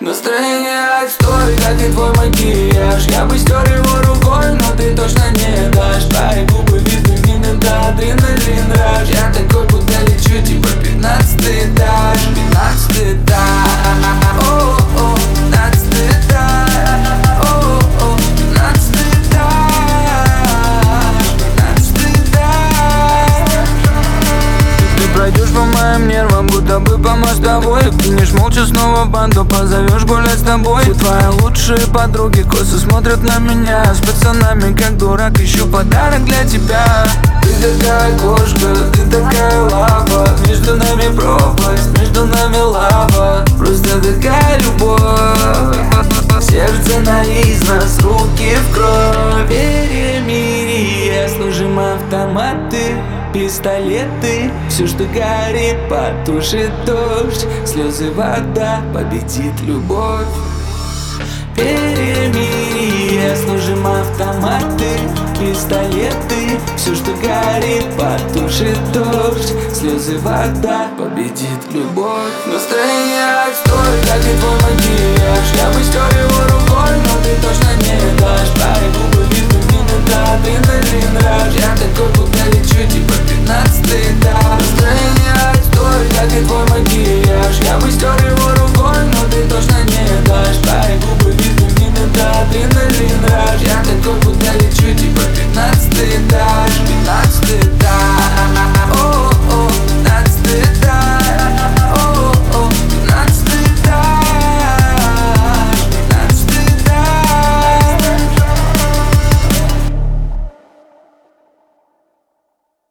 Настроение отстой, как и твой макияж. Я бы стер его рукой, но ты точно не дашь. Твои губы витамины, да, адреналин раш. Я такой, будто лечу, типа 15-й этаж. 15-й этаж. О-о-о, 15-й этаж. О-о-о, 15-й этаж. 15-й этаж. Ты пройдешь по моим нервам, будто бы по мостовой. Кинешь молча снова в банду, позовешь гулять с тобой. Все твои лучшие подруги косо смотрят на меня. С пацанами как дурак ищу подарок для тебя. Ты такая кошка, ты такая лава. Между нами пропасть, между нами лава. Просто такая любовь. Сердце на износ, руки в кровь. Перемирие, служим автоматы, пистолеты. Все, что горит, потушит дождь. Слезы, вода, победит любовь. Перемирие, служим автоматы, пистолеты. Все, что горит, потушит дождь. Слезы, вода, победит любовь. Настроение отстой, как и твой макияж. Я бы стер его рукой, но ты точно не дашь. Твои губы витамины, да, адреналин раш. Я такой,